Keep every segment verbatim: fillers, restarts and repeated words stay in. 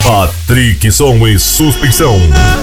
Patrick Som e Suspensão.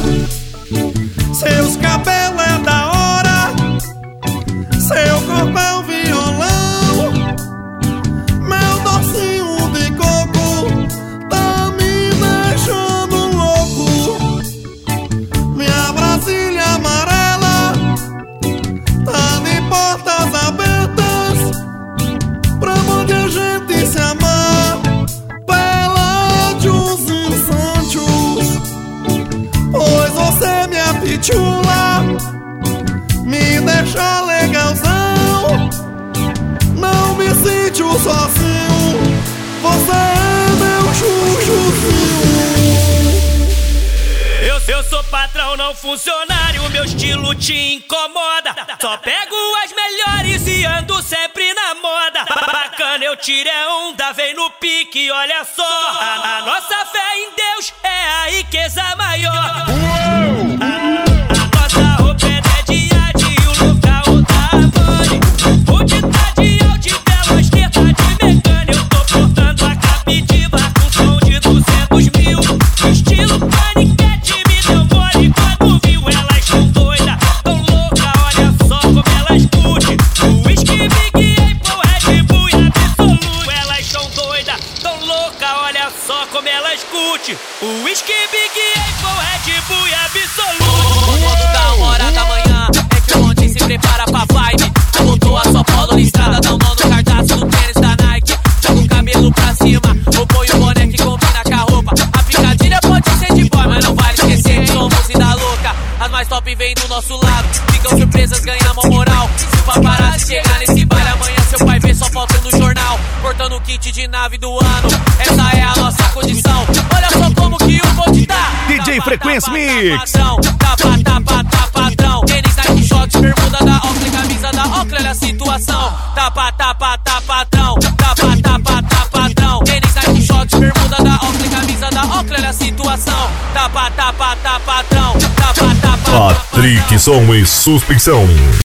Seus cabelos é da hora, seu corpo é um violão, meu docinho de coco tá me deixando louco. Minha Brasília amarela tá de portas abertas pra onde a gente se amar, Peládios e Santos, pois você me apitula, me deixa legalzão, não me sinto sozinho, você é meu chuchuzinho. Eu, eu sou patrão, não funcionário, meu estilo te incomoda. Só pego as melhores e ando sempre na moda. Bacana, eu tirei onda, vem no pique, olha só. A, a nossa fé em Deus é a riqueza maior. Como ela escute o Whisky, Big Apple, Red Bull e Absolute. O mundo da uma hora da manhã é que o monte se prepara pra vibe. Voltou a sua polo listrada, dá um nó no cartaz do tênis da Nike. Joga o cabelo pra cima, ou põe o boné que combina com a roupa. A picadilha pode ser de boy, mas não vale esquecer que somos vida louca. As mais top vêm do nosso lado, ficam surpresas, ganhamos moral. Se o paparazzi chegar nesse baile amanhã, seu pai vê só foto no jornal. Cortando o kit de nave do ano, essa é a nossa condição. Olha só como que o vou te dar. D J Frequência Mix. Tapa, tapa, tapa, padrão. Tênis, Nike, shorts, bermuda da Oakley, camisa da Oakley, olha a situação. Tapa, tapa, tapa, padrão. Tapa, tapa, tapa, padrão. Tênis, Nike, shorts, bermuda da Oakley, camisa da Oakley, olha a situação. Tapa, tapa, tapa, padrão. Tapa, tapa, Patrick Som e Suspensão.